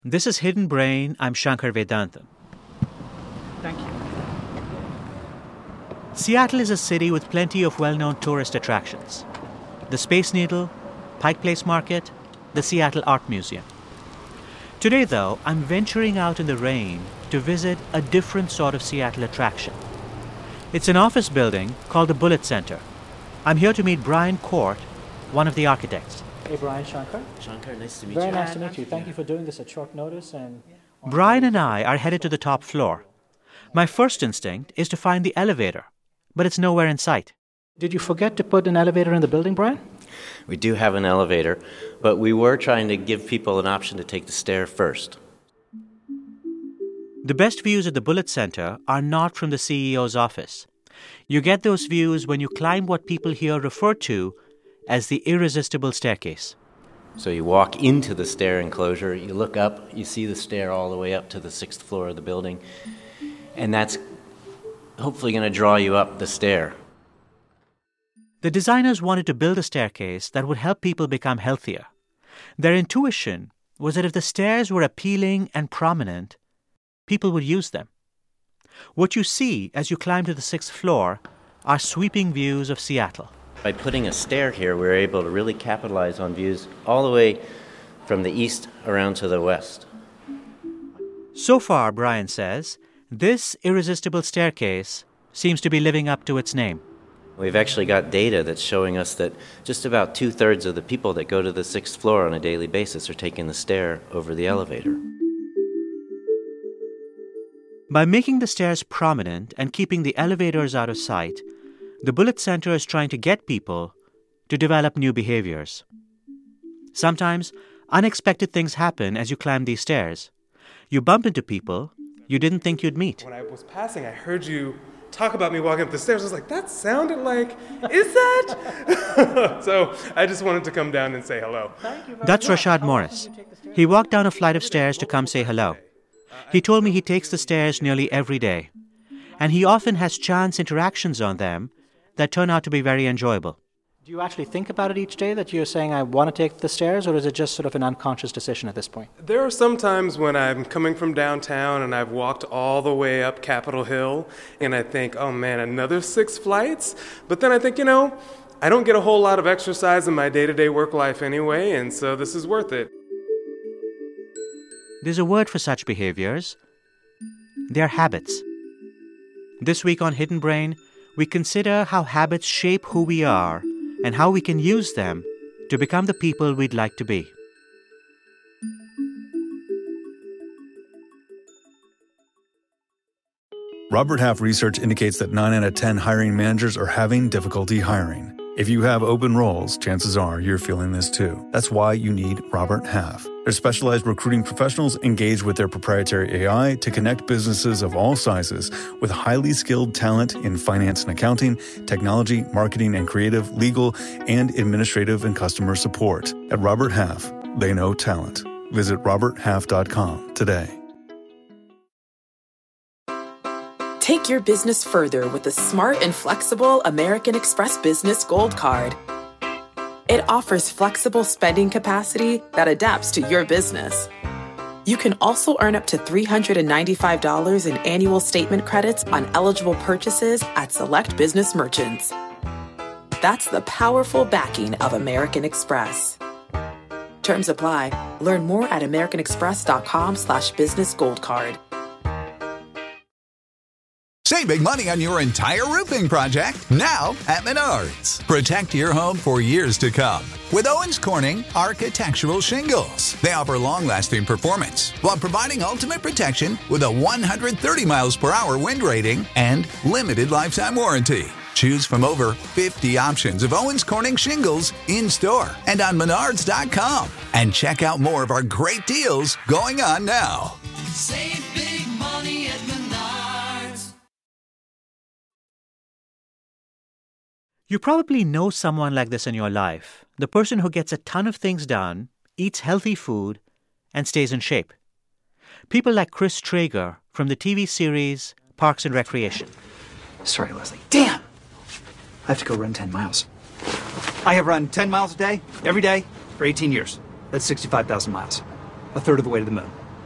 This is Hidden Brain. I'm Shankar Vedantam. Thank you. Seattle is a city with plenty of well-known tourist attractions. The Space Needle, Pike Place Market, the Seattle Art Museum. Today, though, I'm venturing out in the rain to visit a different sort of Seattle attraction. It's an office building called the Bullitt Center. I'm here to meet Brian Court, one of the architects. Hey, Brian, Shankar. Shankar, nice to meet Very you. nice to meet you. Thank you for doing this at short notice. Brian and I are headed to the top floor. My first instinct is to find the elevator, but it's nowhere in sight. Did you forget to put an elevator in the building, Brian? We do have an elevator, but we were trying to give people an option to take the stair first. The best views at the Bullitt Center are not from the CEO's office. You get those views when you climb what people here refer to as the irresistible staircase. So you walk into the stair enclosure, you look up, you see the stair all the way up to the 6th floor of the building, and that's hopefully going to draw you up the stair. The designers wanted to build a staircase that would help people become healthier. Their intuition was that if the stairs were appealing and prominent, people would use them. What you see as you climb to the 6th floor are sweeping views of Seattle. By putting a stair here, we were able to really capitalize on views all the way from the east around to the west. So far, Brian says, this irresistible staircase seems to be living up to its name. We've actually got data that's showing us that just about 2/3 of the people that go to the 6th floor on a daily basis are taking the stair over the elevator. By making the stairs prominent and keeping the elevators out of sight, the Bullitt Center is trying to get people to develop new behaviors. Sometimes, unexpected things happen as you climb these stairs. You bump into people you didn't think you'd meet. When I was passing, I heard you talk about me walking up the stairs. I was like, that sounded like, is that? So I just wanted to come down and say hello. That's Rashad Morris. He walked down a flight of stairs to come say hello. He told me he takes the stairs nearly every day, and he often has chance interactions on them that turn out to be very enjoyable. Do you actually think about it each day that you're saying, I want to take the stairs, or is it just sort of an unconscious decision at this point? There are some times when I'm coming from downtown and I've walked all the way up Capitol Hill, and I think, oh man, another 6 flights? But then I think, I don't get a whole lot of exercise in my day-to-day work life anyway, and so this is worth it. There's a word for such behaviors. They're habits. This week on Hidden Brain, we consider how habits shape who we are and how we can use them to become the people we'd like to be. Robert Half research indicates that 9 out of 10 hiring managers are having difficulty hiring. If you have open roles, chances are you're feeling this too. That's why you need Robert Half. Their specialized recruiting professionals engage with their proprietary AI to connect businesses of all sizes with highly skilled talent in finance and accounting, technology, marketing and creative, legal, and administrative and customer support. At Robert Half, they know talent. Visit roberthalf.com today. Take your business further with the smart and flexible American Express Business Gold Card. It offers flexible spending capacity that adapts to your business. You can also earn up to $395 in annual statement credits on eligible purchases at select business merchants. That's the powerful backing of American Express. Terms apply. Learn more at americanexpress.com/business gold card. Save big money on your entire roofing project now at Menards. Protect your home for years to come with Owens Corning Architectural Shingles. They offer long-lasting performance while providing ultimate protection with a 130 miles per hour wind rating and limited lifetime warranty. Choose from over 50 options of Owens Corning shingles in-store and on Menards.com. And check out more of our great deals going on now. Save big money at Menards. You probably know someone like this in your life, the person who gets a ton of things done, eats healthy food, and stays in shape. People like Chris Traeger from the TV series Parks and Recreation. Sorry, Leslie. Damn! I have to go run 10 miles. I have run 10 miles a day, every day, for 18 years. That's 65,000 miles. A third of the way to the moon.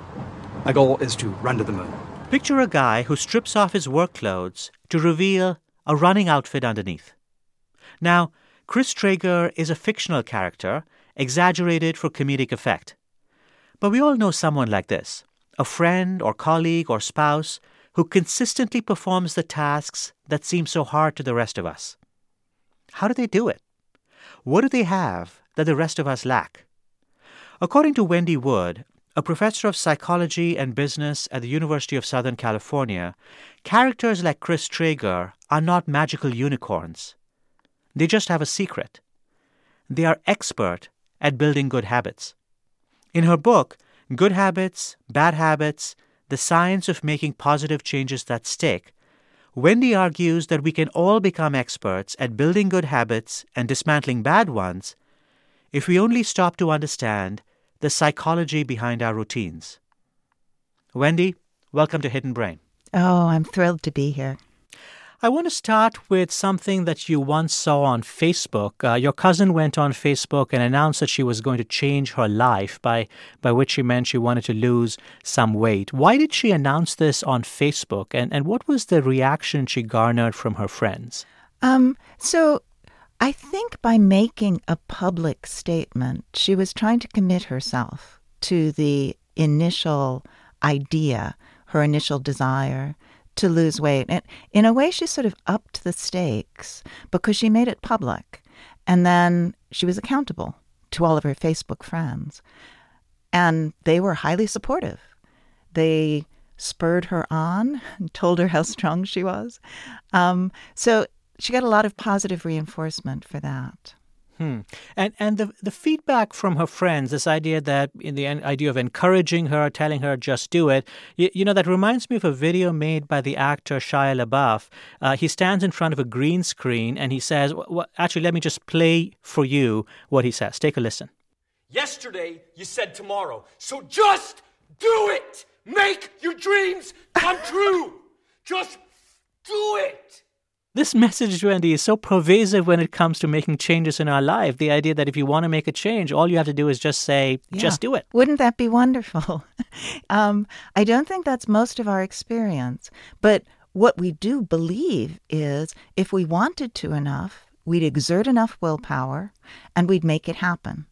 My goal is to run to the moon. Picture a guy who strips off his work clothes to reveal a running outfit underneath. Now, Chris Traeger is a fictional character, exaggerated for comedic effect. But we all know someone like this, a friend or colleague or spouse who consistently performs the tasks that seem so hard to the rest of us. How do they do it? What do they have that the rest of us lack? According to Wendy Wood, a professor of psychology and business at the University of Southern California, characters like Chris Traeger are not magical unicorns. They just have a secret. They are expert at building good habits. In her book, Good Habits, Bad Habits, The Science of Making Positive Changes That Stick, Wendy argues that we can all become experts at building good habits and dismantling bad ones if we only stop to understand the psychology behind our routines. Wendy, welcome to Hidden Brain. Oh, I'm thrilled to be here. I want to start with something that you once saw on Facebook. Your cousin went on Facebook and announced that she was going to change her life, by which she meant she wanted to lose some weight. Why did she announce this on Facebook, and what was the reaction she garnered from her friends? So I think by making a public statement, she was trying to commit herself to the initial idea, her initial desire to lose weight. And in a way, she sort of upped the stakes because she made it public. And then she was accountable to all of her Facebook friends. And they were highly supportive. They spurred her on and told her how strong she was. So she got a lot of positive reinforcement for that. And the feedback from her friends, this idea that in the idea of encouraging her, telling her just do it, you know, that reminds me of a video made by the actor Shia LaBeouf. He stands in front of a green screen and he says, actually, let me just play for you what he says. Take a listen. Yesterday, you said tomorrow. So just do it. Make your dreams come true. Just do it. This message, Wendy, is so pervasive when it comes to making changes in our life. The idea that if you want to make a change, all you have to do is just say, just do it. Wouldn't that be wonderful? I don't think that's most of our experience. But what we do believe is if we wanted to enough, we'd exert enough willpower and we'd make it happen.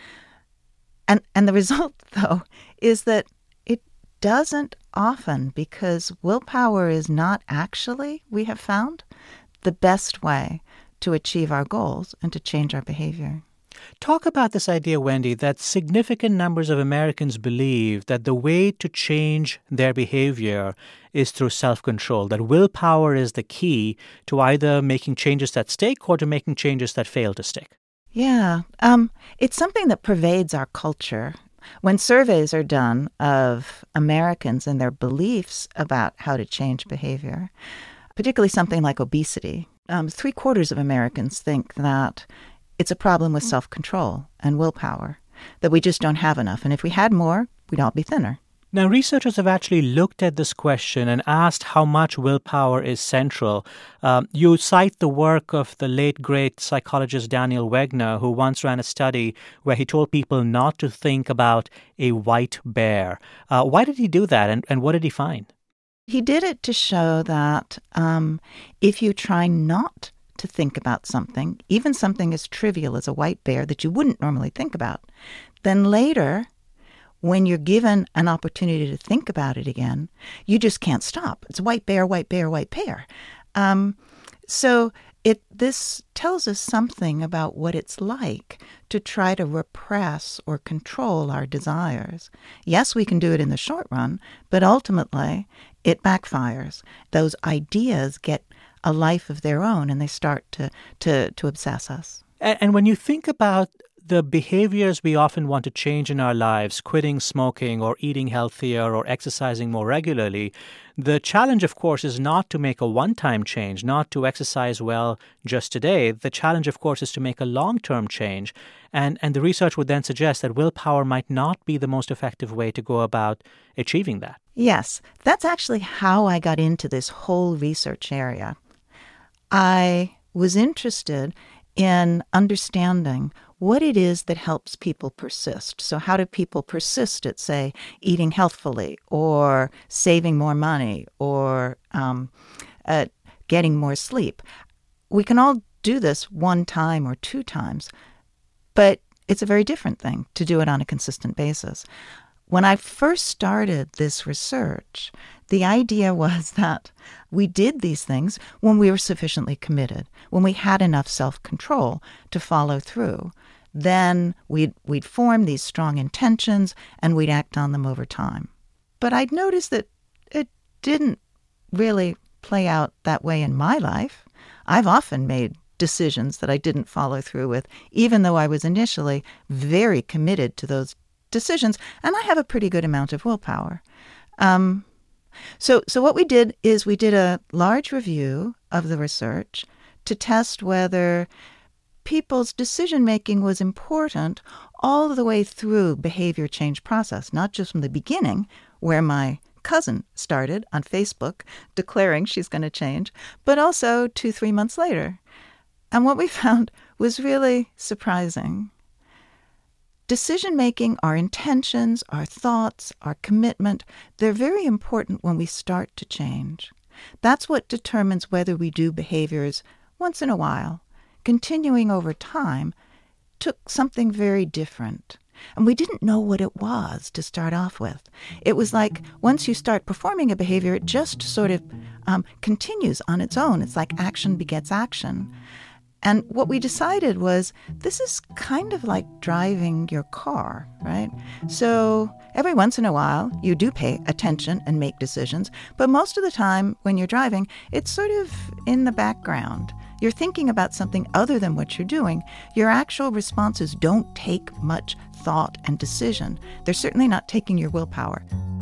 And the result, though, is that it doesn't often, because willpower is not actually, we have found, the best way to achieve our goals and to change our behavior. Talk about this idea, Wendy, that significant numbers of Americans believe that the way to change their behavior is through self-control, that willpower is the key to either making changes that stick or to making changes that fail to stick. Yeah, it's something that pervades our culture. When surveys are done of Americans and their beliefs about how to change behavior, particularly something like obesity, 3/4 of Americans think that it's a problem with self-control and willpower, that we just don't have enough. And if we had more, we'd all be thinner. Now, researchers have actually looked at this question and asked how much willpower is central. You cite the work of the late, great psychologist Daniel Wegner, who once ran a study where he told people not to think about a white bear. Why did he do that, and what did he find? He did it to show that if you try not to think about something, even something as trivial as a white bear that you wouldn't normally think about, then later, when you're given an opportunity to think about it again, you just can't stop. It's white bear, white bear, white bear. So this tells us something about what it's like to try to repress or control our desires. Yes, we can do it in the short run, but ultimately it backfires. Those ideas get a life of their own and they start to obsess us. And when you think about the behaviors we often want to change in our lives, quitting smoking or eating healthier or exercising more regularly, the challenge, of course, is not to make a one-time change, not to exercise well just today. The challenge, of course, is to make a long-term change. And the research would then suggest that willpower might not be the most effective way to go about achieving that. Yes, that's actually how I got into this whole research area. I was interested in understanding what it is that helps people persist. So how do people persist at, say, eating healthfully or saving more money or at getting more sleep? We can all do this one time or two times, but it's a very different thing to do it on a consistent basis. When I first started this research, the idea was that we did these things when we were sufficiently committed, when we had enough self-control to follow through. Then we'd form these strong intentions and we'd act on them over time. But I'd noticed that it didn't really play out that way in my life. I've often made decisions that I didn't follow through with, even though I was initially very committed to those decisions, and I have a pretty good amount of willpower. So what we did is we did a large review of the research to test whether people's decision-making was important all the way through behavior change process, not just from the beginning, where my cousin started on Facebook declaring she's going to change, but also 2-3 months later. And what we found was really surprising. Decision-making, our intentions, our thoughts, our commitment, they're very important when we start to change. That's what determines whether we do behaviors once in a while. Continuing over time took something very different. And we didn't know what it was to start off with. It was like once you start performing a behavior, it just sort of continues on its own. It's like action begets action. And what we decided was this is kind of like driving your car, right? So every once in a while, you do pay attention and make decisions. But most of the time when you're driving, it's sort of in the background. You're thinking about something other than what you're doing. Your actual responses don't take much thought and decision. They're certainly not taking your willpower.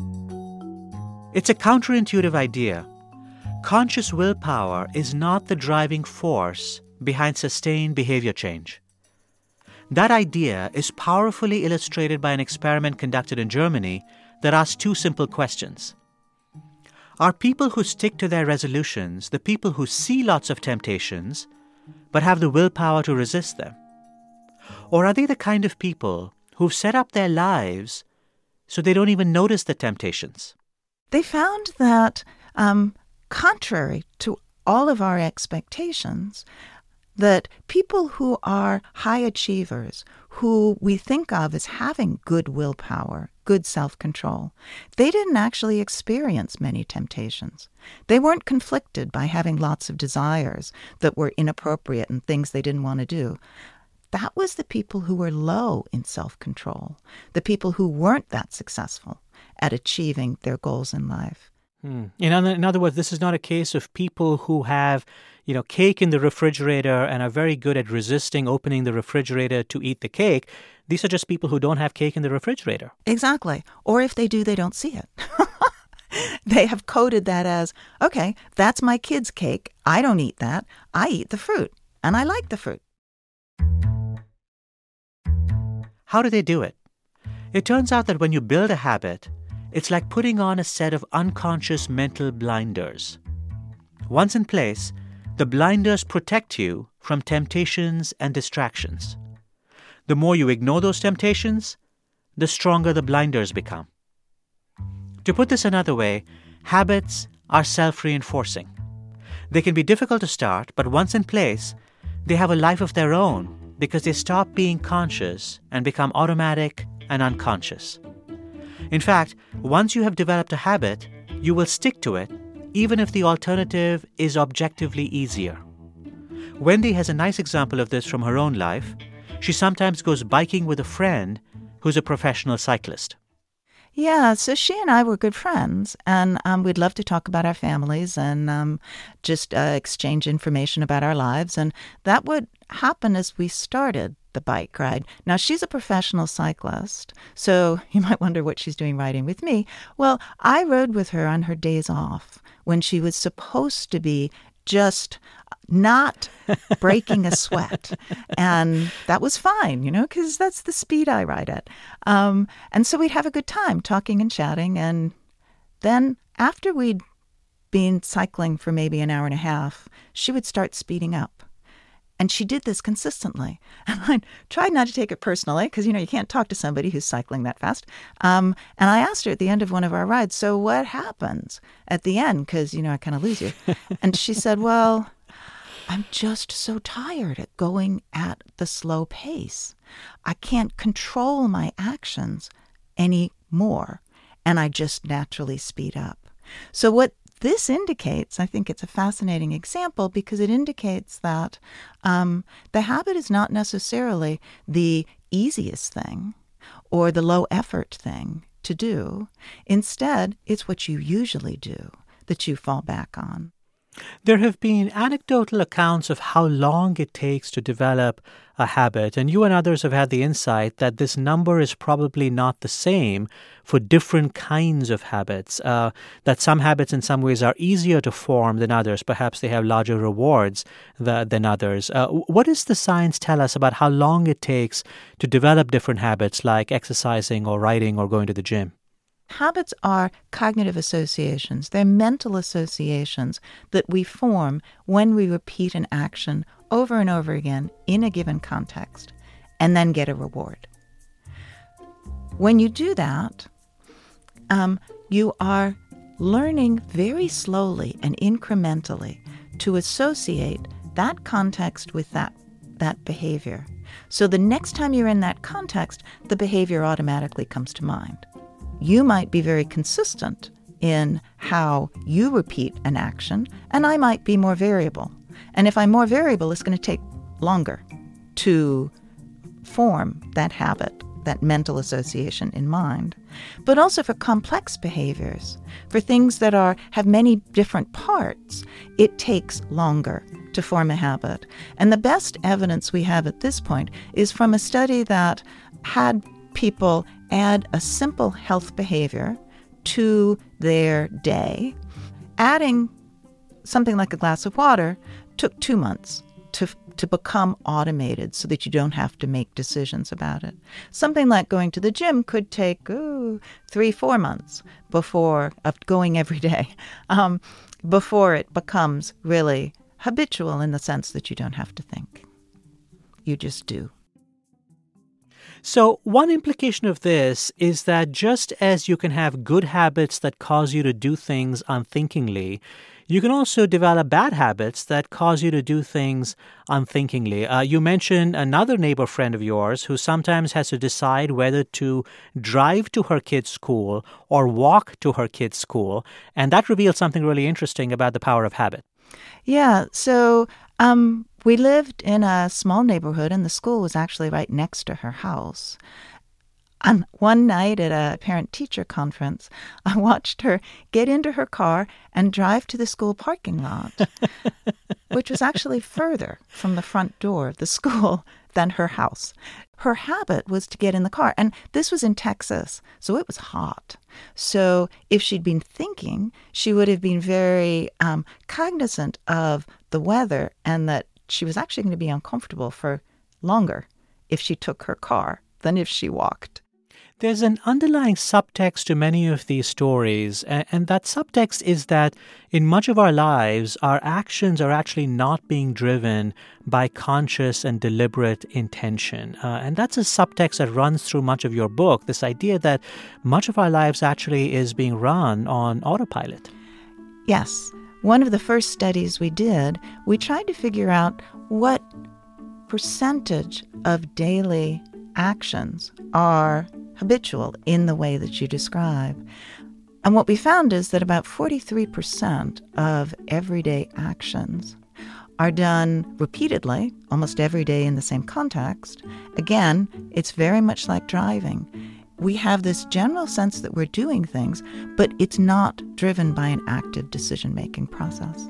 It's a counterintuitive idea. Conscious willpower is not the driving force behind sustained behavior change. That idea is powerfully illustrated by an experiment conducted in Germany that asked 2 simple questions. Are people who stick to their resolutions the people who see lots of temptations but have the willpower to resist them? Or are they the kind of people who've set up their lives so they don't even notice the temptations? They found that, contrary to all of our expectations, that people who are high achievers, who we think of as having good willpower, good self-control, they didn't actually experience many temptations. They weren't conflicted by having lots of desires that were inappropriate and things they didn't want to do. That was the people who were low in self-control, the people who weren't that successful at achieving their goals in life. In other words, this is not a case of people who have, cake in the refrigerator and are very good at resisting opening the refrigerator to eat the cake. These are just people who don't have cake in the refrigerator. Exactly. Or if they do, they don't see it. They have coded that as, okay, that's my kid's cake. I don't eat that. I eat the fruit, and I like the fruit. How do they do it? It turns out that when you build a habit, it's like putting on a set of unconscious mental blinders. Once in place, the blinders protect you from temptations and distractions. The more you ignore those temptations, the stronger the blinders become. To put this another way, habits are self-reinforcing. They can be difficult to start, but once in place, they have a life of their own because they stop being conscious and become automatic and unconscious. In fact, once you have developed a habit, you will stick to it, even if the alternative is objectively easier. Wendy has a nice example of this from her own life. She sometimes goes biking with a friend who's a professional cyclist. Yeah, so she and I were good friends, and we'd love to talk about our families and just exchange information about our lives, and that would happen as we started the bike ride. Now, she's a professional cyclist, so you might wonder what she's doing riding with me. Well, I rode with her on her days off when she was supposed to be just not breaking a sweat. And that was fine, because that's the speed I ride at. And so we'd have a good time talking and chatting. And then after we'd been cycling for maybe an hour and a half, she would start speeding up. And she did this consistently. And I tried not to take it personally because, you can't talk to somebody who's cycling that fast. And I asked her at the end of one of our rides, so what happens at the end? Because, I kind of lose you. And she said, well, I'm just so tired at going at the slow pace. I can't control my actions anymore, and I just naturally speed up. So what this indicates, I think it's a fascinating example because it indicates that the habit is not necessarily the easiest thing or the low effort thing to do. Instead, it's what you usually do that you fall back on. There have been anecdotal accounts of how long it takes to develop a habit, and you and others have had the insight that this number is probably not the same for different kinds of habits, that some habits in some ways are easier to form than others. Perhaps they have larger rewards than others. What does the science tell us about how long it takes to develop different habits like exercising or writing or going to the gym? Habits are cognitive associations. They're mental associations that we form when we repeat an action over and over again in a given context and then get a reward. When you do that, you are learning very slowly and incrementally to associate that context with that behavior. So the next time you're in that context, the behavior automatically comes to mind. You might be very consistent in how you repeat an action, and I might be more variable. And if I'm more variable, it's going to take longer to form that habit, that mental association in mind. But also for complex behaviors, for things that have many different parts, it takes longer to form a habit. And the best evidence we have at this point is from a study that had people add a simple health behavior to their day. Adding something like a glass of water took 2 months to become automated so that you don't have to make decisions about it. Something like going to the gym could take 3-4 months of going every day before it becomes really habitual in the sense that you don't have to think. You just do. So one implication of this is that just as you can have good habits that cause you to do things unthinkingly, you can also develop bad habits that cause you to do things unthinkingly. You mentioned another neighbor friend of yours who sometimes has to decide whether to drive to her kid's school or walk to her kid's school, and that reveals something really interesting about the power of habit. Yeah, so we lived in a small neighborhood, and the school was actually right next to her house. And one night at a parent-teacher conference, I watched her get into her car and drive to the school parking lot, which was actually further from the front door of the school than her house. Her habit was to get in the car, and this was in Texas, so it was hot. So if she'd been thinking, she would have been very cognizant of the weather and that she was actually going to be uncomfortable for longer if she took her car than if she walked. There's an underlying subtext to many of these stories, and that subtext is that in much of our lives, our actions are actually not being driven by conscious and deliberate intention. And that's a subtext that runs through much of your book, this idea that much of our lives actually is being run on autopilot. Yes. One of the first studies we did, we tried to figure out what percentage of daily actions are habitual in the way that you describe. And what we found is that about 43% of everyday actions are done repeatedly, almost every day in the same context. Again, it's very much like driving. We have this general sense that we're doing things, but it's not driven by an active decision-making process.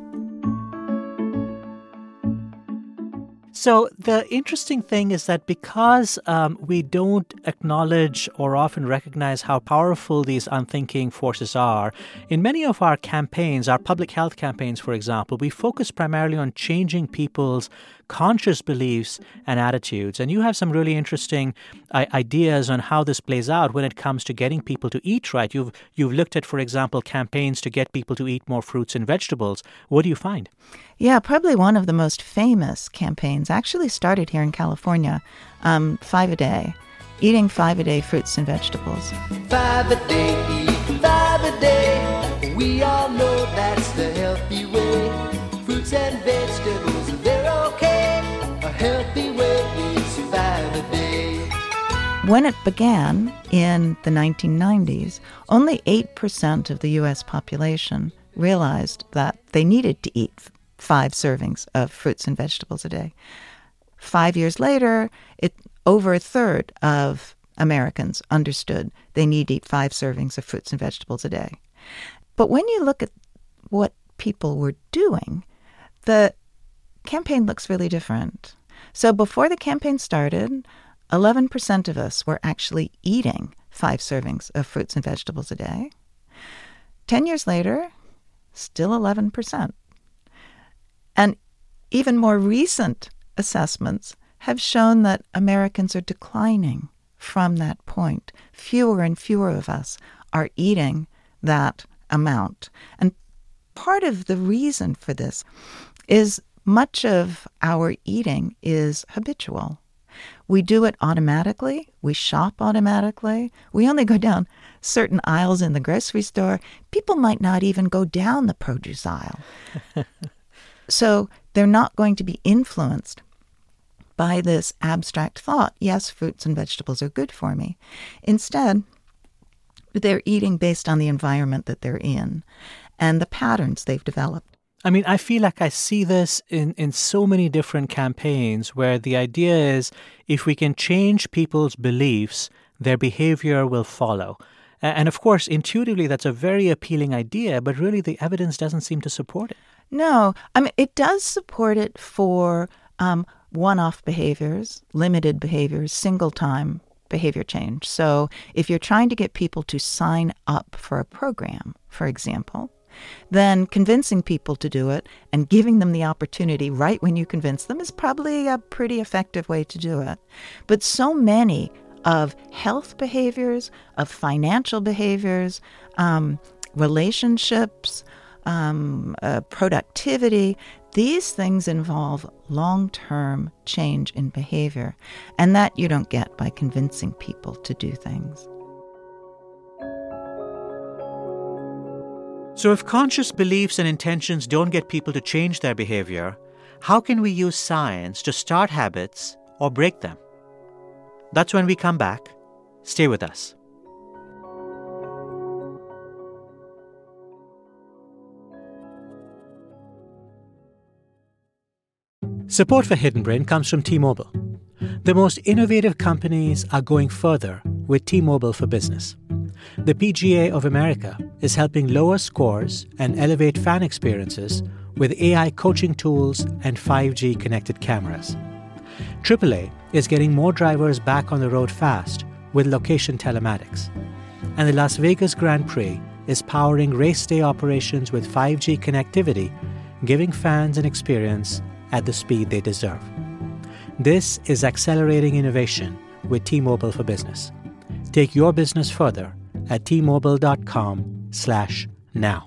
So the interesting thing is that because we don't acknowledge or often recognize how powerful these unthinking forces are, in many of our campaigns, our public health campaigns, for example, we focus primarily on changing people's conscious beliefs and attitudes. And you have some really interesting ideas on how this plays out when it comes to getting people to eat right. You've looked at, for example, campaigns to get people to eat more fruits and vegetables. What do you find? Yeah, probably one of the most famous campaigns actually started here in California, 5 a day, eating 5 a day fruits and vegetables. 5 a day, eat 5 a day. We all know that's the healthy way. Fruits and vegetables, they're okay. A healthy way is 5 a day. When it began in the 1990s, only 8% of the U.S. population realized that they needed to eat 5 servings of fruits and vegetables a day. 5 years later, over a third of Americans understood they need to eat 5 servings of fruits and vegetables a day. But when you look at what people were doing, the campaign looks really different. So before the campaign started, 11% of us were actually eating 5 servings of fruits and vegetables a day. 10 years later, still 11%. And even more recent assessments have shown that Americans are declining from that point. Fewer and fewer of us are eating that amount. And part of the reason for this is much of our eating is habitual. We do it automatically. We shop automatically. We only go down certain aisles in the grocery store. People might not even go down the produce aisle. So they're not going to be influenced by this abstract thought, yes, fruits and vegetables are good for me. Instead, they're eating based on the environment that they're in and the patterns they've developed. I mean, I feel like I see this in so many different campaigns where the idea is if we can change people's beliefs, their behavior will follow. And of course, intuitively, that's a very appealing idea, but really the evidence doesn't seem to support it. No, I mean, it does support it for one-off behaviors, limited behaviors, single-time behavior change. So if you're trying to get people to sign up for a program, for example, then convincing people to do it and giving them the opportunity right when you convince them is probably a pretty effective way to do it. But so many of health behaviors, of financial behaviors, relationships, productivity, these things involve long-term change in behavior, and that you don't get by convincing people to do things. So if conscious beliefs and intentions don't get people to change their behavior, how can we use science to start habits or break them? That's when we come back. Stay with us. Support for Hidden Brain comes from T-Mobile. The most innovative companies are going further with T-Mobile for Business. The PGA of America is helping lower scores and elevate fan experiences with AI coaching tools and 5G connected cameras. AAA is getting more drivers back on the road fast with location telematics. And the Las Vegas Grand Prix is powering race day operations with 5G connectivity, giving fans an experience at the speed they deserve. This is accelerating innovation with T-Mobile for Business. Take your business further at T-Mobile.com/now.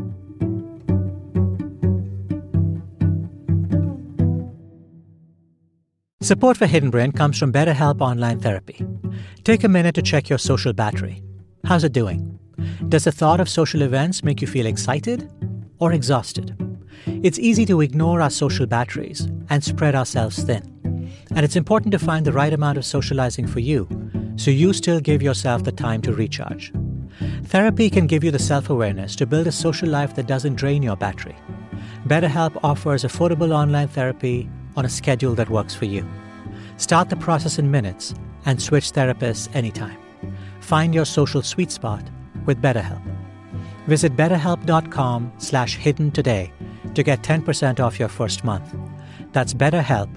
Support for Hidden Brain comes from BetterHelp Online Therapy. Take a minute to check your social battery. How's it doing? Does the thought of social events make you feel excited or exhausted? It's easy to ignore our social batteries and spread ourselves thin. And it's important to find the right amount of socializing for you, so you still give yourself the time to recharge. Therapy can give you the self-awareness to build a social life that doesn't drain your battery. BetterHelp offers affordable online therapy on a schedule that works for you. Start the process in minutes and switch therapists anytime. Find your social sweet spot with BetterHelp. Visit BetterHelp.com/hidden today to get 10% off your first month. That's BetterHelp,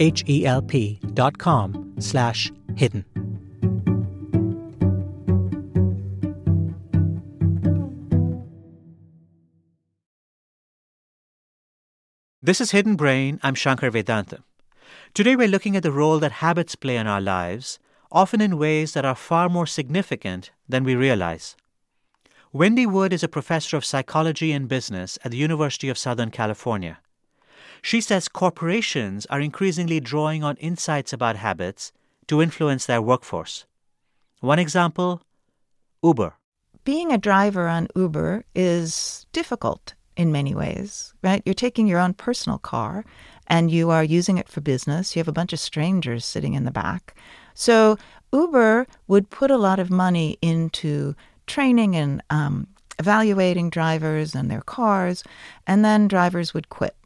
HELP.com/hidden. This is Hidden Brain. I'm Shankar Vedanta. Today we're looking at the role that habits play in our lives, often in ways that are far more significant than we realize. Wendy Wood is a professor of psychology and business at the University of Southern California. She says corporations are increasingly drawing on insights about habits to influence their workforce. One example, Uber. Being a driver on Uber is difficult in many ways, right? You're taking your own personal car and you are using it for business. You have a bunch of strangers sitting in the back. So Uber would put a lot of money into training and evaluating drivers and their cars, and then drivers would quit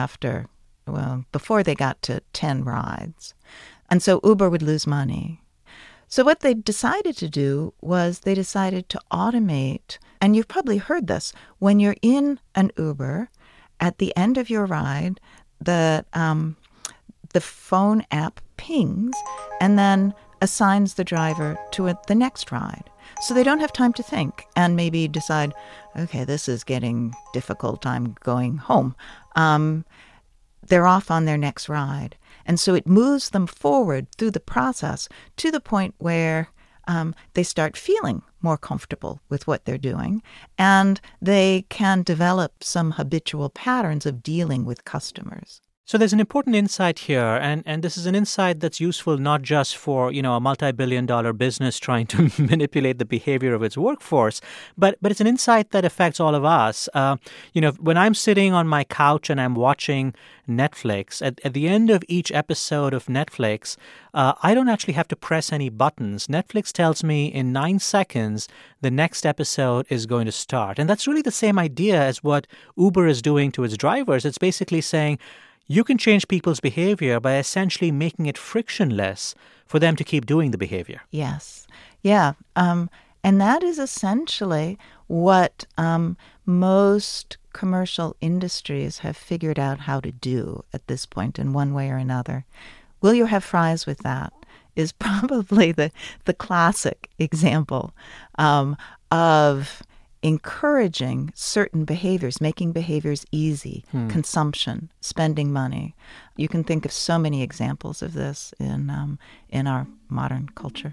before they got to 10 rides. And so Uber would lose money. So what they decided to do was they decided to automate, and you've probably heard this, when you're in an Uber, at the end of your ride, the phone app pings and then assigns the driver to the next ride. So they don't have time to think and maybe decide, okay, this is getting difficult, I'm going home. They're off on their next ride. And so it moves them forward through the process to the point where they start feeling more comfortable with what they're doing, and they can develop some habitual patterns of dealing with customers. So there's an important insight here, and this is an insight that's useful not just for, a multi-billion-dollar business trying to manipulate the behavior of its workforce, but it's an insight that affects all of us. When I'm sitting on my couch and I'm watching Netflix, at the end of each episode of Netflix, I don't actually have to press any buttons. Netflix tells me in 9 seconds the next episode is going to start. And that's really the same idea as what Uber is doing to its drivers. It's basically saying, you can change people's behavior by essentially making it frictionless for them to keep doing the behavior. Yes. Yeah. And that is essentially what most commercial industries have figured out how to do at this point in one way or another. Will you have fries with that is probably the classic example of encouraging certain behaviors, making behaviors easy, consumption, spending money. You can think of so many examples of this in our modern culture.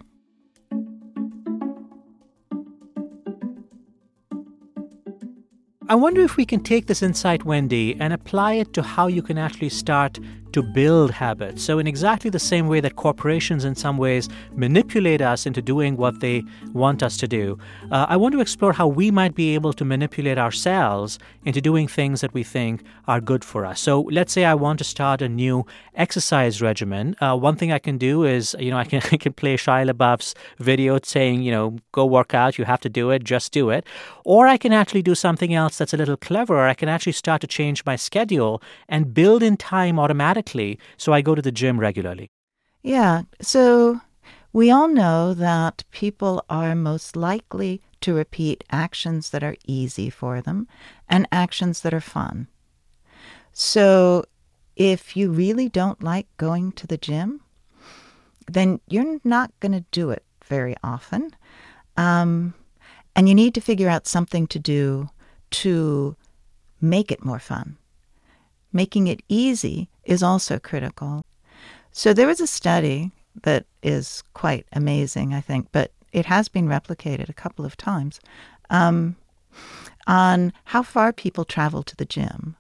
I wonder if we can take this insight, Wendy, and apply it to how you can actually start to build habits. So in exactly the same way that corporations in some ways manipulate us into doing what they want us to do, I want to explore how we might be able to manipulate ourselves into doing things that we think are good for us. So let's say I want to start a new exercise regimen. One thing I can do is, I can play Shia LaBeouf's video saying, go work out, you have to do it, just do it. Or I can actually do something else that's a little cleverer. I can actually start to change my schedule and build in time automatically so I go to the gym regularly. Yeah, so we all know that people are most likely to repeat actions that are easy for them and actions that are fun. So if you really don't like going to the gym, then you're not going to do it very often. And you need to figure out something to do to make it more fun. Making it easy is also critical. So there was a study that is quite amazing, I think, but it has been replicated a couple of times, on how far people travel to the gym.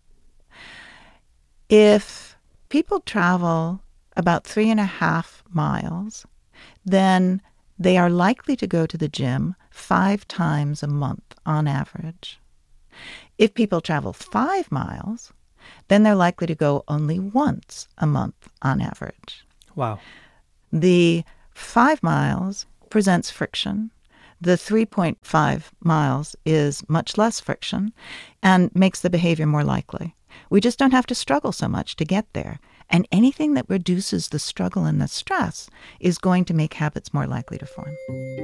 If people travel about 3.5 miles, then they are likely to go to the gym 5 times a month on average. If people travel 5 miles, then they're likely to go only once a month on average. Wow. The 5 miles presents friction. The 3.5 miles is much less friction and makes the behavior more likely. We just don't have to struggle so much to get there. And anything that reduces the struggle and the stress is going to make habits more likely to form.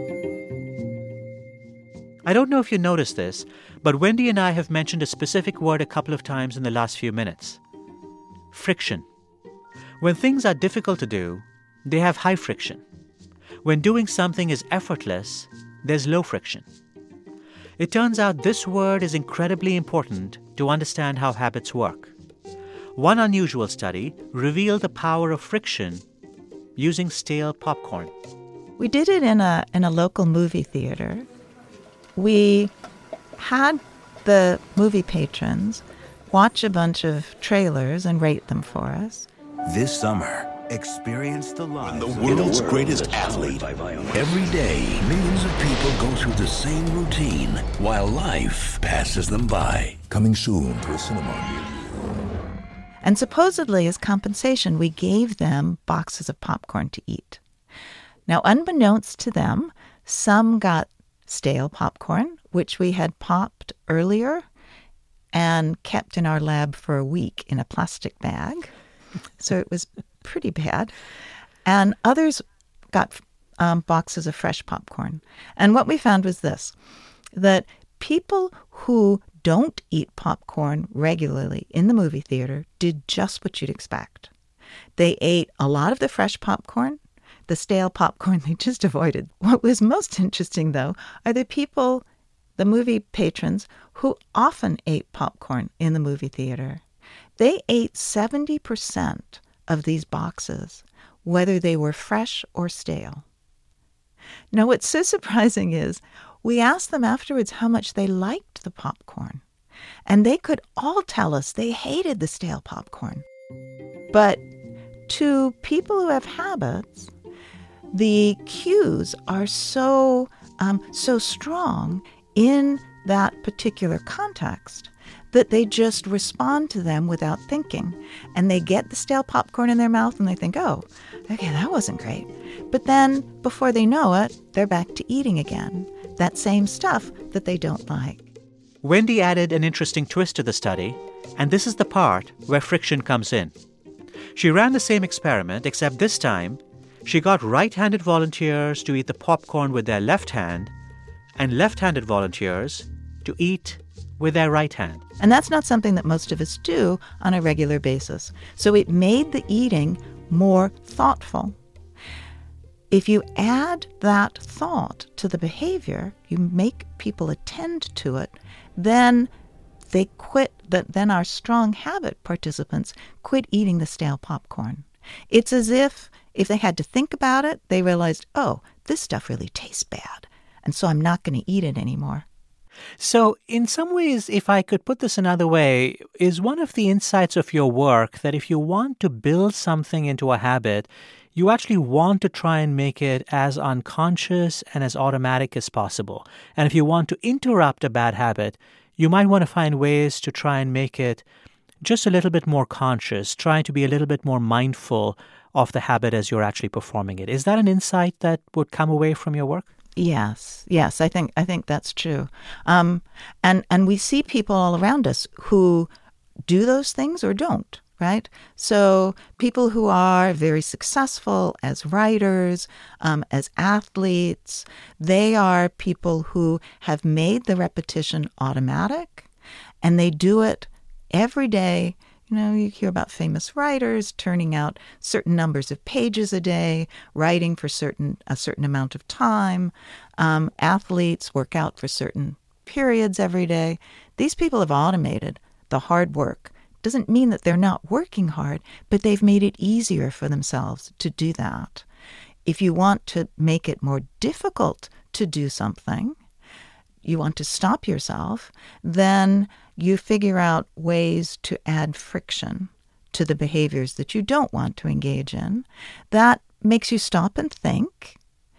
I don't know if you noticed this, but Wendy and I have mentioned a specific word a couple of times in the last few minutes. Friction. When things are difficult to do, they have high friction. When doing something is effortless, there's low friction. It turns out this word is incredibly important to understand how habits work. One unusual study revealed the power of friction using stale popcorn. We did it in a local movie theater. We had the movie patrons watch a bunch of trailers and rate them for us. This summer, experience the lives of the world's greatest athlete. Every day, millions of people go through the same routine while life passes them by. Coming soon to a cinema near you. And supposedly, as compensation, we gave them boxes of popcorn to eat. Now, unbeknownst to them, some got stale popcorn, which we had popped earlier and kept in our lab for a week in a plastic bag. So it was pretty bad. And others got boxes of fresh popcorn. And what we found was this, that people who don't eat popcorn regularly in the movie theater did just what you'd expect. They ate a lot of the fresh popcorn. The stale popcorn they just avoided. What was most interesting, though, are the people, the movie patrons, who often ate popcorn in the movie theater. They ate 70% of these boxes, whether they were fresh or stale. Now, what's so surprising is we asked them afterwards how much they liked the popcorn, and they could all tell us they hated the stale popcorn. But to people who have habits, the cues are so strong in that particular context that they just respond to them without thinking. And they get the stale popcorn in their mouth and they think, oh, okay, that wasn't great. But then before they know it, they're back to eating again, that same stuff that they don't like. Wendy added an interesting twist to the study, and this is the part where friction comes in. She ran the same experiment, except this time, she got right-handed volunteers to eat the popcorn with their left hand and left-handed volunteers to eat with their right hand. And that's not something that most of us do on a regular basis. So it made the eating more thoughtful. If you add that thought to the behavior, you make people attend to it, then they quit, then our strong habit participants quit eating the stale popcorn. It's as if they had to think about it, they realized, oh, this stuff really tastes bad, and so I'm not going to eat it anymore. So in some ways, if I could put this another way, is one of the insights of your work that if you want to build something into a habit, you actually want to try and make it as unconscious and as automatic as possible. And if you want to interrupt a bad habit, you might want to find ways to try and make it just a little bit more conscious, trying to be a little bit more mindful of the habit as you're actually performing it. Is that an insight that would come away from your work? Yes, I think that's true. And we see people all around us who do those things or don't, right? So people who are very successful as writers, as athletes, they are people who have made the repetition automatic, and they do it every day. You know, you hear about famous writers turning out certain numbers of pages a day, writing for a certain amount of time. Athletes work out for certain periods every day. These people have automated the hard work. Doesn't mean that they're not working hard, but they've made it easier for themselves to do that. If you want to make it more difficult to do something, you want to stop yourself, then you figure out ways to add friction to the behaviors that you don't want to engage in. That makes you stop and think,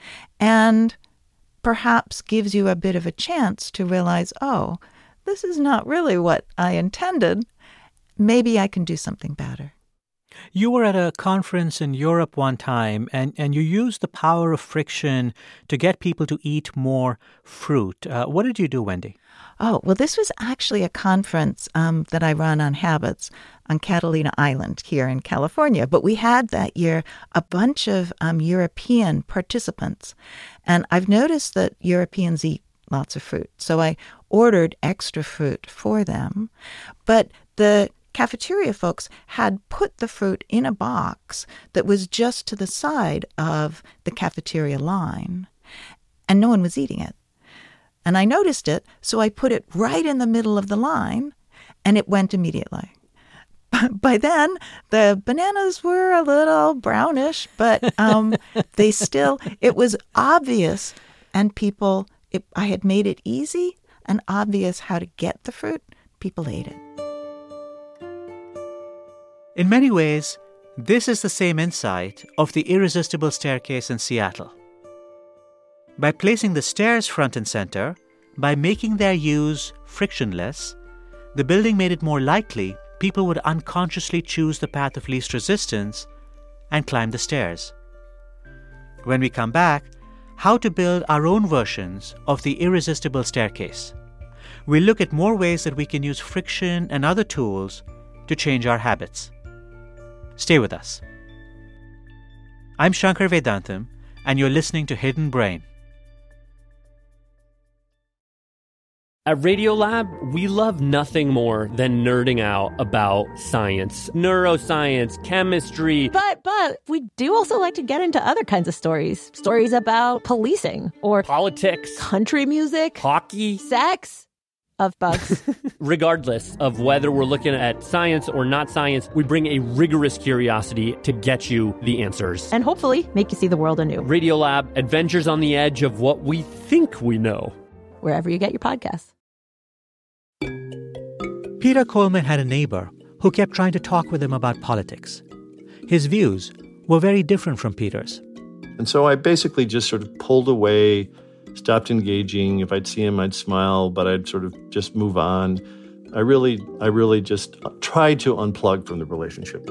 and perhaps gives you a bit of a chance to realize, oh, this is not really what I intended. Maybe I can do something better. You were at a conference in Europe one time, and you used the power of friction to get people to eat more fruit. What did you do, Wendy? Oh, well, this was actually a conference that I run on habits on Catalina Island here in California. But we had that year a bunch of European participants. And I've noticed that Europeans eat lots of fruit. So I ordered extra fruit for them. But the cafeteria folks had put the fruit in a box that was just to the side of the cafeteria line, and no one was eating it. And I noticed it, so I put it right in the middle of the line, and it went immediately. By then, the bananas were a little brownish, but it was obvious, and I had made it easy and obvious how to get the fruit. People ate it. In many ways, this is the same insight of the irresistible staircase in Seattle. By placing the stairs front and center, by making their use frictionless, the building made it more likely people would unconsciously choose the path of least resistance and climb the stairs. When we come back, how to build our own versions of the irresistible staircase. We'll look at more ways that we can use friction and other tools to change our habits. Stay with us. I'm Shankar Vedantam, and you're listening to Hidden Brain. At Radiolab, we love nothing more than nerding out about science, neuroscience, chemistry. But we do also like to get into other kinds of stories. Stories about policing or politics, country music, hockey, sex, of bugs. Regardless of whether we're looking at science or not science, we bring a rigorous curiosity to get you the answers. And hopefully make you see the world anew. Radiolab, adventures on the edge of what we think we know. Wherever you get your podcasts. Peter Coleman had a neighbor who kept trying to talk with him about politics. His views were very different from Peter's. And so I basically just sort of pulled away, stopped engaging. If I'd see him, I'd smile, but I'd sort of just move on. I really just tried to unplug from the relationship.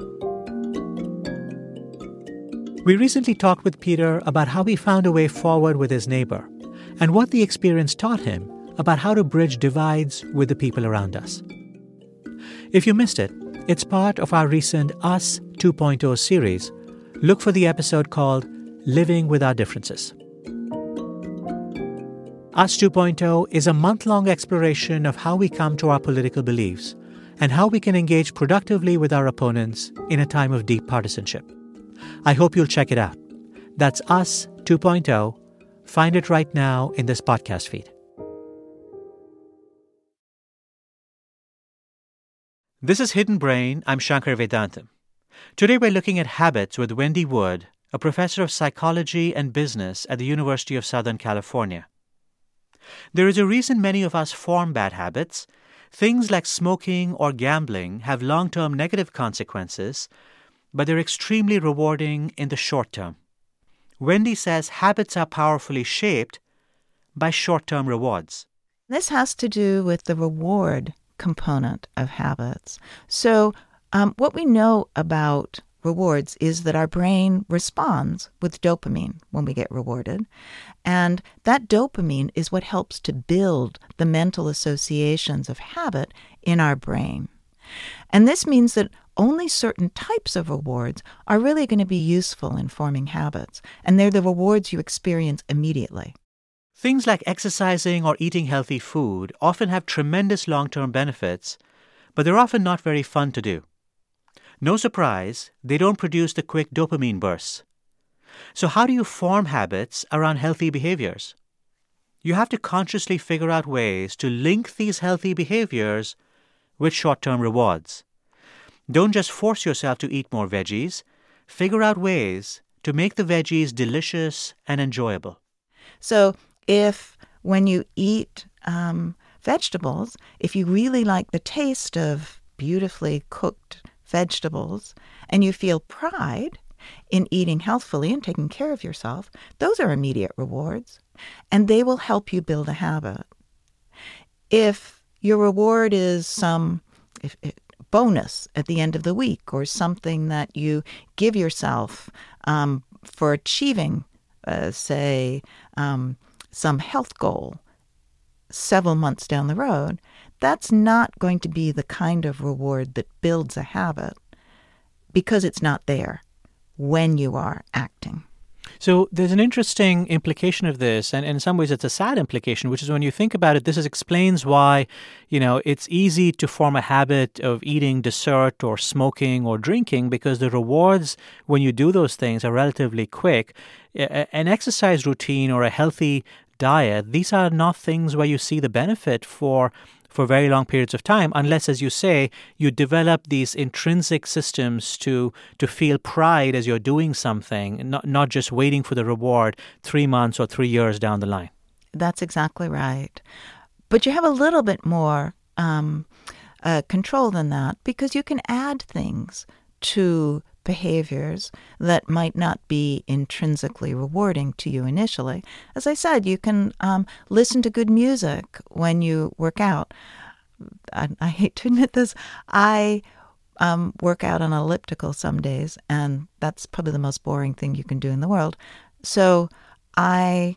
We recently talked with Peter about how he found a way forward with his neighbor and what the experience taught him about how to bridge divides with the people around us. If you missed it, it's part of our recent Us 2.0 series. Look for the episode called Living with Our Differences. Us 2.0 is a month-long exploration of how we come to our political beliefs and how we can engage productively with our opponents in a time of deep partisanship. I hope you'll check it out. That's Us 2.0. Find it right now in this podcast feed. This is Hidden Brain. I'm Shankar Vedantam. Today we're looking at habits with Wendy Wood, a professor of psychology and business at the University of Southern California. There is a reason many of us form bad habits. Things like smoking or gambling have long-term negative consequences, but they're extremely rewarding in the short term. Wendy says habits are powerfully shaped by short-term rewards. This has to do with the reward component of habits. So what we know about rewards is that our brain responds with dopamine when we get rewarded. And that dopamine is what helps to build the mental associations of habit in our brain. And this means that only certain types of rewards are really going to be useful in forming habits. And they're the rewards you experience immediately. Things like exercising or eating healthy food often have tremendous long-term benefits, but they're often not very fun to do. No surprise, they don't produce the quick dopamine bursts. So how do you form habits around healthy behaviors? You have to consciously figure out ways to link these healthy behaviors with short-term rewards. Don't just force yourself to eat more veggies. Figure out ways to make the veggies delicious and enjoyable. So if when you eat vegetables, if you really like the taste of beautifully cooked vegetables and you feel pride in eating healthfully and taking care of yourself, those are immediate rewards, and they will help you build a habit. If your reward is some bonus at the end of the week or something that you give yourself for achieving, some health goal several months down the road, that's not going to be the kind of reward that builds a habit because it's not there when you are acting. So there's an interesting implication of this, and in some ways it's a sad implication, which is when you think about it, explains why, it's easy to form a habit of eating dessert or smoking or drinking because the rewards when you do those things are relatively quick. An exercise routine or a healthy diet, these are not things where you see the benefit for very long periods of time, unless, as you say, you develop these intrinsic systems to feel pride as you're doing something, not just waiting for the reward 3 months or 3 years down the line. That's exactly right. But you have a little bit more control than that because you can add things to behaviors that might not be intrinsically rewarding to you initially. As I said, you can listen to good music when you work out. I hate to admit this, I work out on an elliptical some days, and that's probably the most boring thing you can do in the world. So I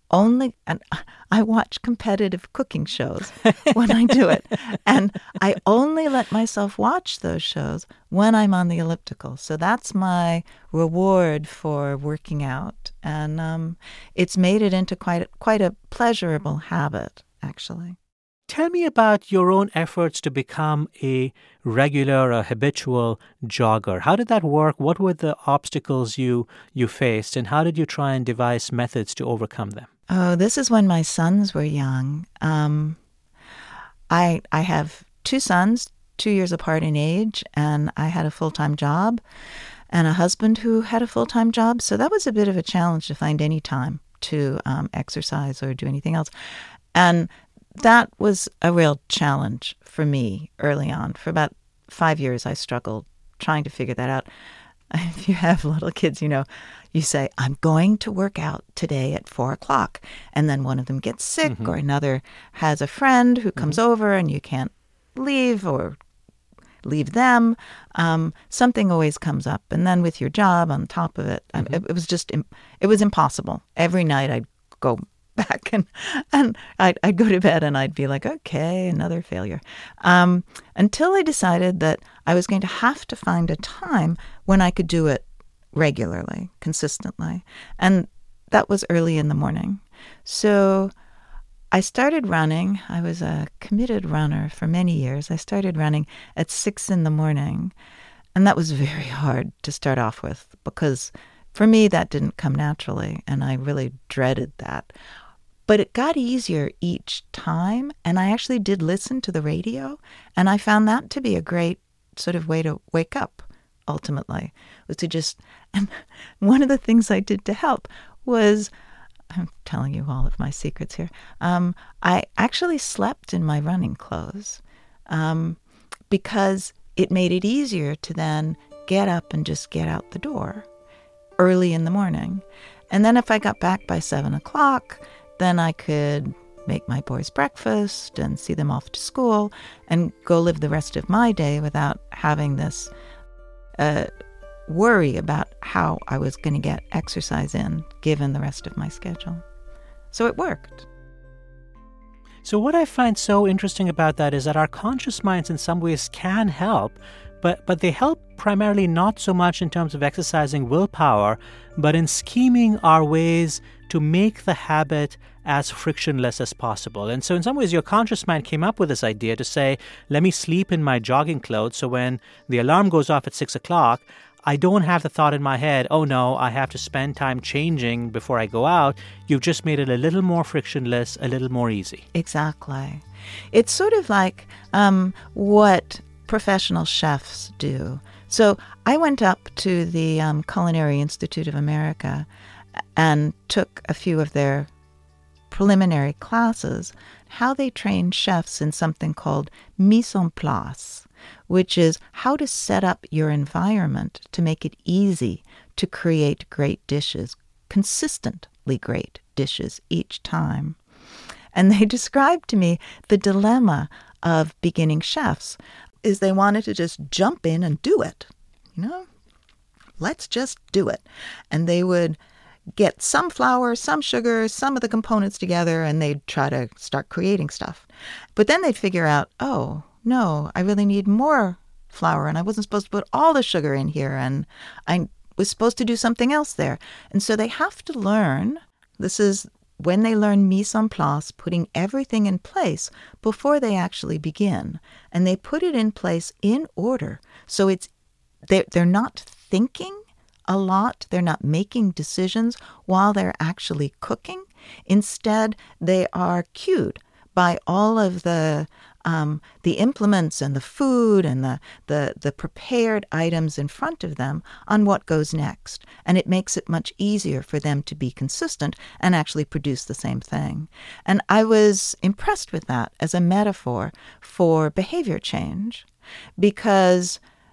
watch competitive cooking shows when I do it. And I only let myself watch those shows when I'm on the elliptical. So that's my reward for working out. And it's made it into quite a pleasurable habit, actually. Tell me about your own efforts to become a regular, a habitual jogger. How did that work? What were the obstacles you faced, and how did you try and devise methods to overcome them? Oh, this is when my sons were young. I have two sons, 2 years apart in age, and I had a full-time job and a husband who had a full-time job. So that was a bit of a challenge to find any time to exercise or do anything else. And that was a real challenge for me early on. For about 5 years, I struggled trying to figure that out. If you have little kids, you say, I'm going to work out today at 4:00. And then one of them gets sick or another has a friend who comes over and you can't leave or leave them. Something always comes up. And then with your job on top of it, it was impossible. Every night I'd go back and I'd go to bed and I'd be like, okay, another failure. Until I decided that I was going to have to find a time when I could do it regularly, consistently. And that was early in the morning. So I started running. I was a committed runner for many years. I started running at 6 a.m. And that was very hard to start off with because for me that didn't come naturally and I really dreaded that. But it got easier each time, and I actually did listen to the radio, and I found that to be a great sort of way to wake up, ultimately, was to just, and one of the things I did to help was, I'm telling you all of my secrets here, I actually slept in my running clothes because it made it easier to then get up and just get out the door early in the morning. And then if I got back by 7:00, then I could make my boys breakfast and see them off to school and go live the rest of my day without having this worry about how I was going to get exercise in, given the rest of my schedule. So it worked. So what I find so interesting about that is that our conscious minds in some ways can help, but they help primarily not so much in terms of exercising willpower, but in scheming our ways to make the habit as frictionless as possible. And so in some ways, your conscious mind came up with this idea to say, let me sleep in my jogging clothes so when the alarm goes off at 6:00, I don't have the thought in my head, oh no, I have to spend time changing before I go out. You've just made it a little more frictionless, a little more easy. Exactly. It's sort of like what professional chefs do. So I went up to the Culinary Institute of America and took a few of their preliminary classes, how they train chefs in something called mise en place, which is how to set up your environment to make it easy to create great dishes, consistently great dishes each time. And they described to me the dilemma of beginning chefs is they wanted to just jump in and do it. Let's just do it. And they would get some flour, some sugar, some of the components together, and they'd try to start creating stuff. But then they'd figure out, oh, no, I really need more flour, and I wasn't supposed to put all the sugar in here, and I was supposed to do something else there. And so they have to learn, this is when they learn mise en place, putting everything in place before they actually begin. And they put it in place in order. So they're not thinking a lot. They're not making decisions while they're actually cooking. Instead, they are cued by all of the implements and the food and the prepared items in front of them on what goes next. And it makes it much easier for them to be consistent and actually produce the same thing. And I was impressed with that as a metaphor for behavior change, because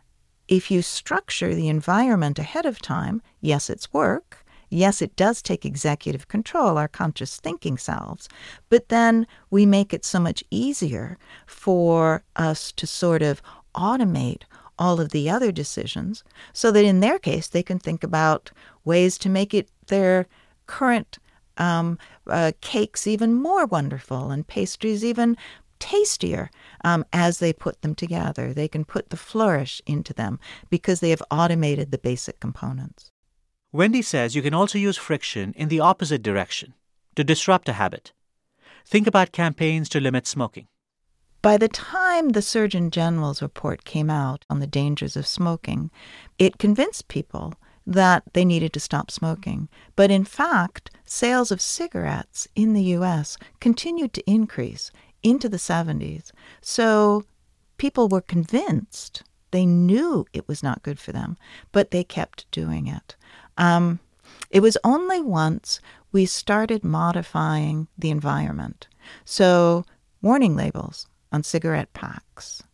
if you structure the environment ahead of time, yes, it's work. Yes, it does take executive control, our conscious thinking selves, but then we make it so much easier for us to sort of automate all of the other decisions so that in their case they can think about ways to make it their current cakes even more wonderful and pastries even tastier as they put them together. They can put the flourish into them because they have automated the basic components. Wendy says you can also use friction in the opposite direction, to disrupt a habit. Think about campaigns to limit smoking. By the time the Surgeon General's report came out on the dangers of smoking, it convinced people that they needed to stop smoking. But in fact, sales of cigarettes in the U.S. continued to increase into the 70s. So people were convinced. They knew it was not good for them, but they kept doing it. It was only once we started modifying the environment. So warning labels on cigarette packs.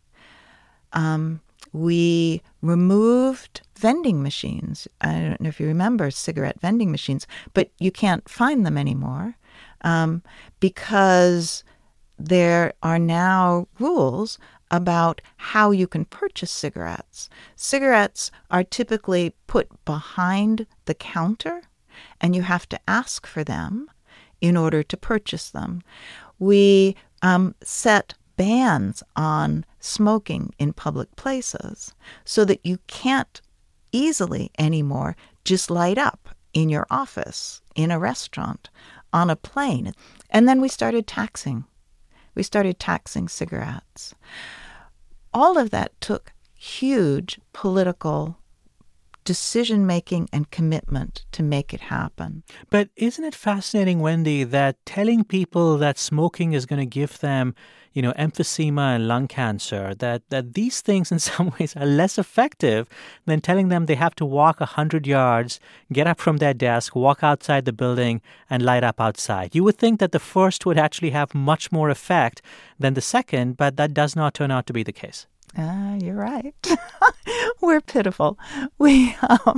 We removed vending machines. I don't know if you remember cigarette vending machines, but you can't find them anymore because there are now rules about how you can purchase cigarettes. Cigarettes are typically put behind the counter, and you have to ask for them in order to purchase them. We set bans on smoking in public places so that you can't easily anymore just light up in your office, in a restaurant, on a plane. And then we started taxing. We started taxing cigarettes. All of that took huge political decision-making and commitment to make it happen. But isn't it fascinating, Wendy, that telling people that smoking is going to give them, emphysema and lung cancer, that these things in some ways are less effective than telling them they have to walk 100 yards, get up from their desk, walk outside the building, and light up outside? You would think that the first would actually have much more effect than the second, but that does not turn out to be the case. You're right. We're pitiful. We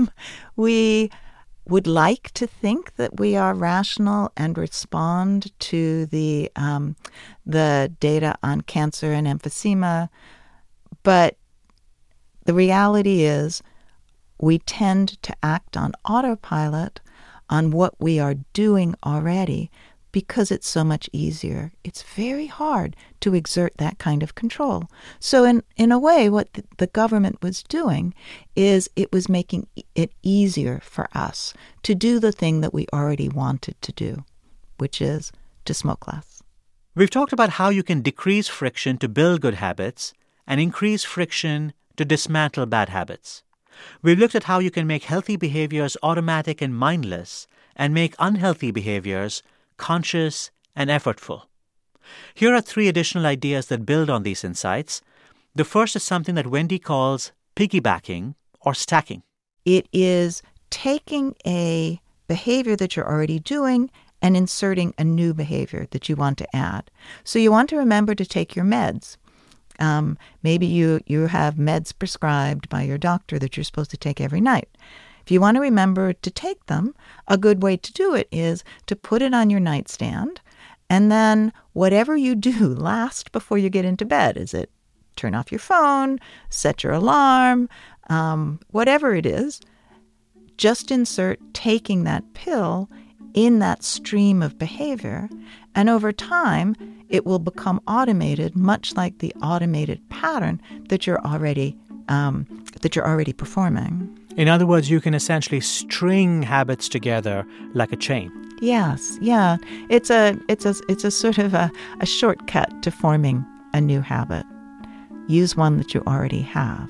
would like to think that we are rational and respond to the data on cancer and emphysema, but the reality is we tend to act on autopilot on what we are doing already because it's so much easier. It's very hard to exert that kind of control. So in a way, what the government was doing is it was making it easier for us to do the thing that we already wanted to do, which is to smoke less. We've talked about how you can decrease friction to build good habits and increase friction to dismantle bad habits. We've looked at how you can make healthy behaviors automatic and mindless and make unhealthy behaviors conscious and effortful. Here are 3 additional ideas that build on these insights. The first is something that Wendy calls piggybacking or stacking. It is taking a behavior that you're already doing and inserting a new behavior that you want to add. So you want to remember to take your meds. Maybe you have meds prescribed by your doctor that you're supposed to take every night. If you want to remember to take them, a good way to do it is to put it on your nightstand, and then whatever you do last before you get into bed, is it turn off your phone, set your alarm, whatever it is, just insert taking that pill in that stream of behavior, and over time it will become automated, much like the automated pattern that you're already performing. In other words, you can essentially string habits together like a chain. Yes, yeah. It's a sort of a shortcut to forming a new habit. Use one that you already have.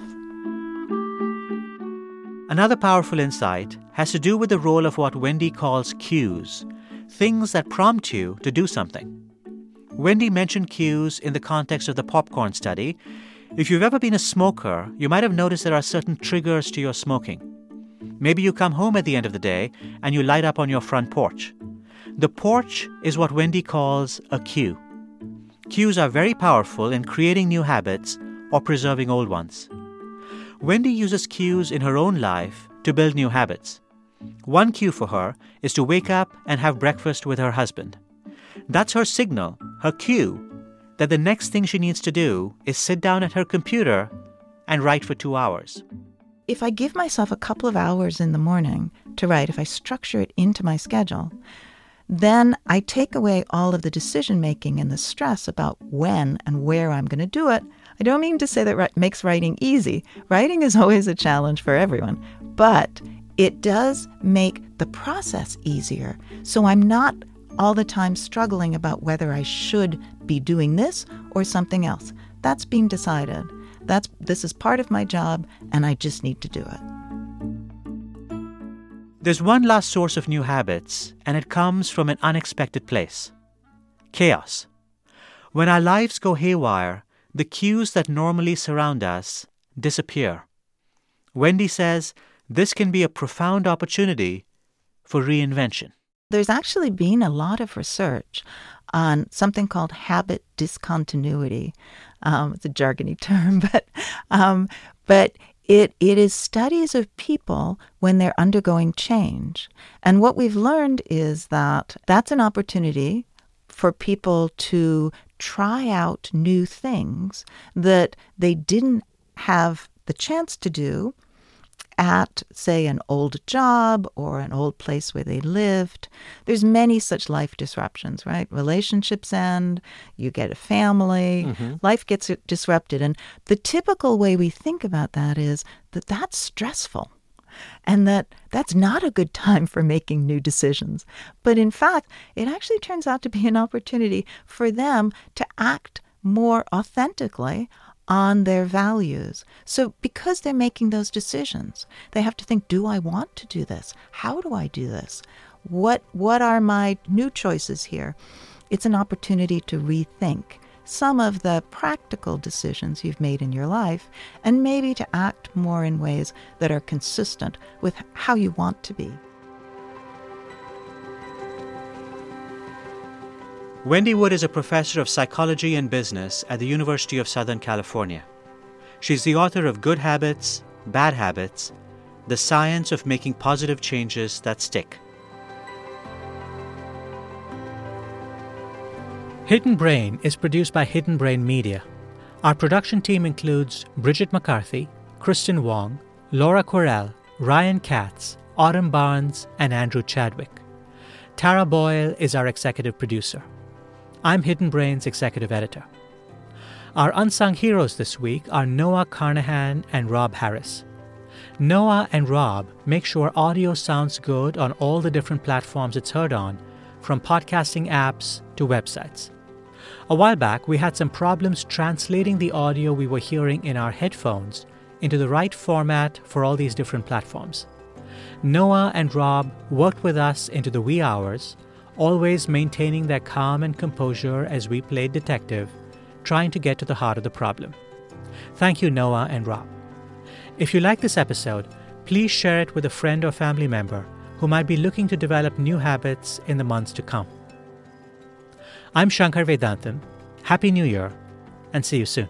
Another powerful insight has to do with the role of what Wendy calls cues, things that prompt you to do something. Wendy mentioned cues in the context of the popcorn study. If you've ever been a smoker, you might have noticed there are certain triggers to your smoking. Maybe you come home at the end of the day and you light up on your front porch. The porch is what Wendy calls a cue. Cues are very powerful in creating new habits or preserving old ones. Wendy uses cues in her own life to build new habits. One cue for her is to wake up and have breakfast with her husband. That's her signal, her cue, that the next thing she needs to do is sit down at her computer and write for 2 hours. If I give myself a couple of hours in the morning to write, if I structure it into my schedule, then I take away all of the decision-making and the stress about when and where I'm going to do it. I don't mean to say that makes writing easy. Writing is always a challenge for everyone, but it does make the process easier. So I'm not all the time struggling about whether I should be doing this or something else. That's being decided. This is part of my job, and I just need to do it. There's one last source of new habits, and it comes from an unexpected place: chaos. When our lives go haywire, the cues that normally surround us disappear. Wendy says this can be a profound opportunity for reinvention. There's actually been a lot of research on something called habit discontinuity. It's a jargony term, but it is studies of people when they're undergoing change. And what we've learned is that that's an opportunity for people to try out new things that they didn't have the chance to do at, say, an old job or an old place where they lived. There's many such life disruptions, right? Relationships end, you get a family, life gets disrupted. And the typical way we think about that is that that's stressful and that's not a good time for making new decisions. But in fact, it actually turns out to be an opportunity for them to act more authentically on their values. So because they're making those decisions, they have to think, do I want to do this? How do I do this? What are my new choices here? It's an opportunity to rethink some of the practical decisions you've made in your life and maybe to act more in ways that are consistent with how you want to be. Wendy Wood is a professor of psychology and business at the University of Southern California. She's the author of Good Habits, Bad Habits, The Science of Making Positive Changes That Stick. Hidden Brain is produced by Hidden Brain Media. Our production team includes Bridget McCarthy, Kristen Wong, Laura Correll, Ryan Katz, Autumn Barnes, and Andrew Chadwick. Tara Boyle is our executive producer. I'm Hidden Brain's executive editor. Our unsung heroes this week are Noah Carnahan and Rob Harris. Noah and Rob make sure audio sounds good on all the different platforms it's heard on, from podcasting apps to websites. A while back, we had some problems translating the audio we were hearing in our headphones into the right format for all these different platforms. Noah and Rob worked with us into the wee hours, always maintaining their calm and composure as we played detective, trying to get to the heart of the problem. Thank you, Noah and Rob. If you like this episode, please share it with a friend or family member who might be looking to develop new habits in the months to come. I'm Shankar Vedantam. Happy New Year, and see you soon.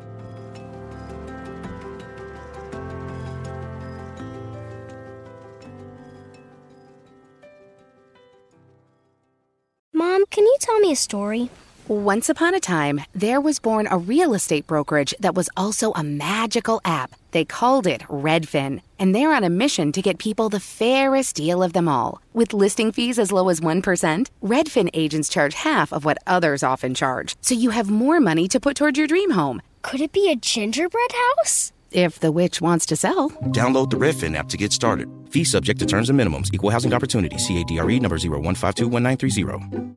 Mom, can you tell me a story? Once upon a time, there was born a real estate brokerage that was also a magical app. They called it Redfin, and they're on a mission to get people the fairest deal of them all. With listing fees as low as 1%, Redfin agents charge half of what others often charge, so you have more money to put toward your dream home. Could it be a gingerbread house? If the witch wants to sell. Download the Redfin app to get started. Fees subject to terms and minimums. Equal housing opportunity. CADRE number 01521930.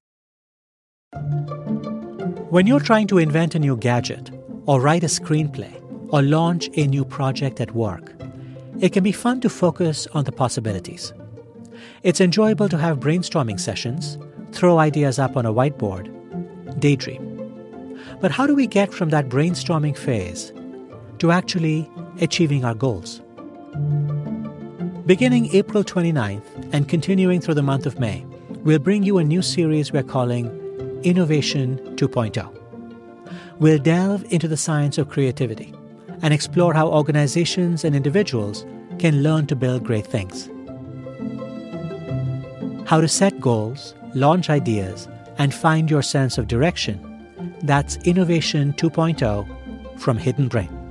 When you're trying to invent a new gadget, or write a screenplay, or launch a new project at work, it can be fun to focus on the possibilities. It's enjoyable to have brainstorming sessions, throw ideas up on a whiteboard, daydream. But how do we get from that brainstorming phase to actually achieving our goals? Beginning April 29th and continuing through the month of May, we'll bring you a new series we're calling Innovation 2.0. We'll delve into the science of creativity and explore how organizations and individuals can learn to build great things. How to set goals, launch ideas, and find your sense of direction. That's Innovation 2.0 from Hidden Brain.